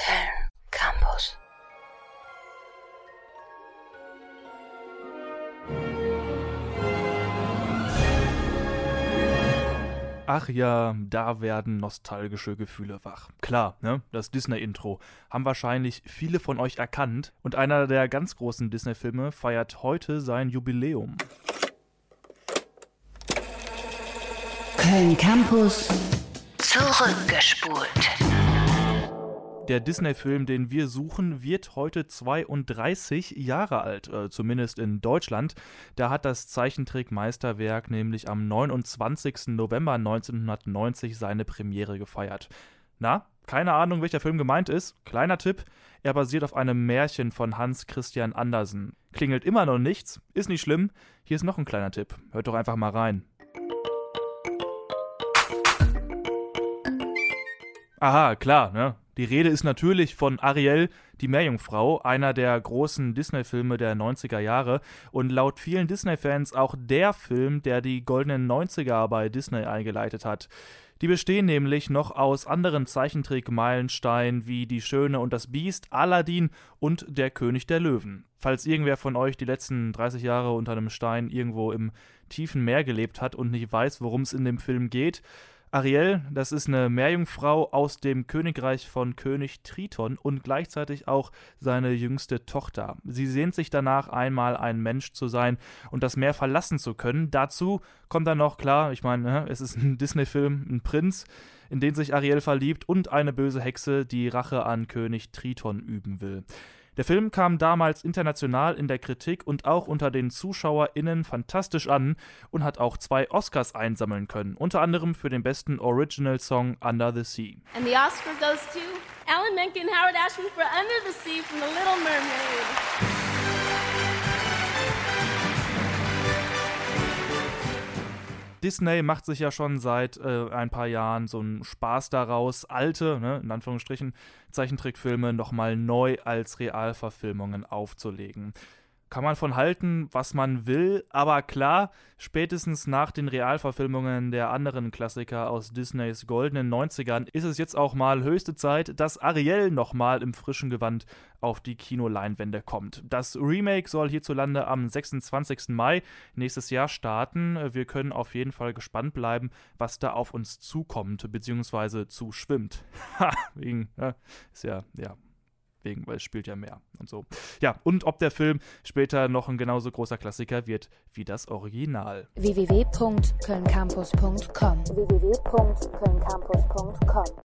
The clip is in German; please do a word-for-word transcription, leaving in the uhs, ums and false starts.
Köln Campus. Ach ja, da werden nostalgische Gefühle wach. Klar, ne? Das Disney-Intro haben wahrscheinlich viele von euch erkannt. Und einer der ganz großen Disney-Filme feiert heute sein Jubiläum. Köln Campus zurückgespult. Der Disney-Film, den wir suchen, wird heute zweiunddreißig Jahre alt, äh, zumindest in Deutschland. Da hat das Zeichentrick-Meisterwerk nämlich am neunundzwanzigsten November neunzehnhundertneunzig seine Premiere gefeiert. Na, keine Ahnung, welcher Film gemeint ist? Kleiner Tipp, er basiert auf einem Märchen von Hans Christian Andersen. Klingelt immer noch nichts, ist nicht schlimm. Hier ist noch ein kleiner Tipp, hört doch einfach mal rein. Aha, klar, ne? Die Rede ist natürlich von Ariel, die Meerjungfrau, einer der großen Disney-Filme der neunziger Jahre und laut vielen Disney-Fans auch der Film, der die goldenen neunziger bei Disney eingeleitet hat. Die bestehen nämlich noch aus anderen Zeichentrick-Meilensteinen wie Die Schöne und das Biest, Aladdin und Der König der Löwen. Falls irgendwer von euch die letzten dreißig Jahre unter einem Stein irgendwo im tiefen Meer gelebt hat und nicht weiß, worum es in dem Film geht: Ariel, das ist eine Meerjungfrau aus dem Königreich von König Triton und gleichzeitig auch seine jüngste Tochter. Sie sehnt sich danach, einmal ein Mensch zu sein und das Meer verlassen zu können. Dazu kommt dann noch, klar, ich meine, es ist ein Disney-Film, ein Prinz, in den sich Ariel verliebt und eine böse Hexe, die Rache an König Triton üben will. Der Film kam damals international in der Kritik und auch unter den ZuschauerInnen fantastisch an und hat auch zwei Oscars einsammeln können, unter anderem für den besten Original Song Under the Sea. And the Oscar goes to Alan Menken and Howard Ashman for Under the Sea from The Little Mermaid. Disney macht sich ja schon seit äh, ein paar Jahren so einen Spaß daraus, alte, ne, in Anführungsstrichen, Zeichentrickfilme nochmal neu als Realverfilmungen aufzulegen. Kann man von halten, was man will, aber klar, spätestens nach den Realverfilmungen der anderen Klassiker aus Disneys goldenen neunzigern ist es jetzt auch mal höchste Zeit, dass Ariel nochmal im frischen Gewand auf die Kinoleinwände kommt. Das Remake soll hierzulande am sechsundzwanzigsten Mai nächstes Jahr starten. Wir können auf jeden Fall gespannt bleiben, was da auf uns zukommt, beziehungsweise zuschwimmt. Ha, wegen, ja, ist ja, ja. Wegen, weil es spielt ja mehr und so. Ja, und ob der Film später noch ein genauso großer Klassiker wird wie das Original. w w w punkt köln campus punkt com w w w punkt köln campus punkt com